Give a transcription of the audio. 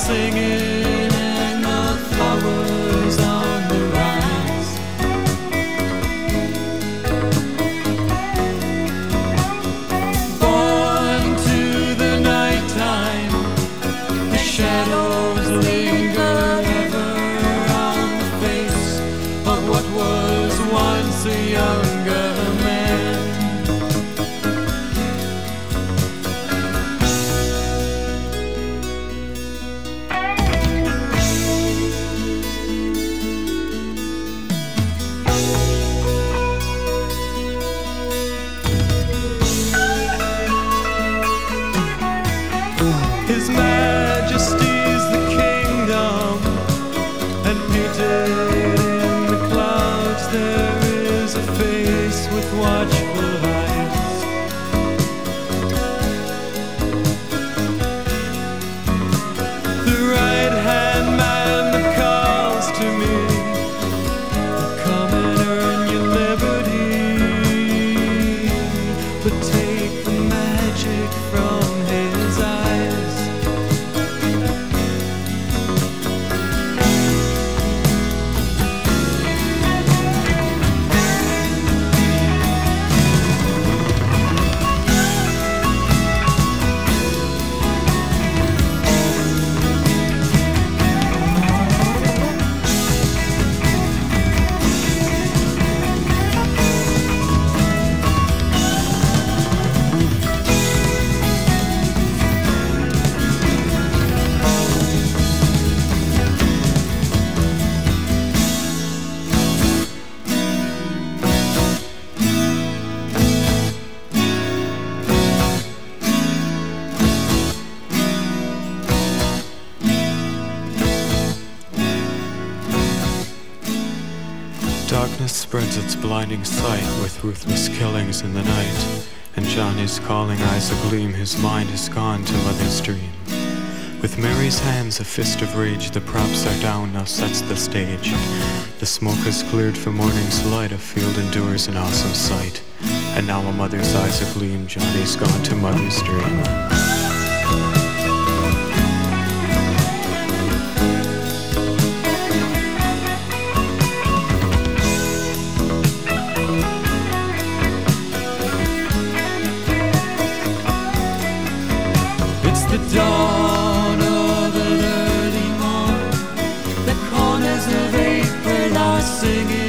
singing and the flowers on the rise. Born to the nighttime, the shadows linger ever on the face of what was once a younger man. His Majesty's the kingdom, and painted in the clouds there is a face with watchful eyes. The right-hand man that calls to me, come and earn your liberty, but take the magic from his eyes. Darkness spreads its blinding sight with ruthless killings in the night, and Johnny's calling eyes agleam, his mind has gone to Mother's dream. With Mary's hands a fist of rage, the props are down, now sets the stage. The smoke has cleared for morning's light, a field endures an awesome sight. And now a mother's eyes agleam, Johnny's gone to Mother's dream. The dawn of an early morn, the corners of April are singing.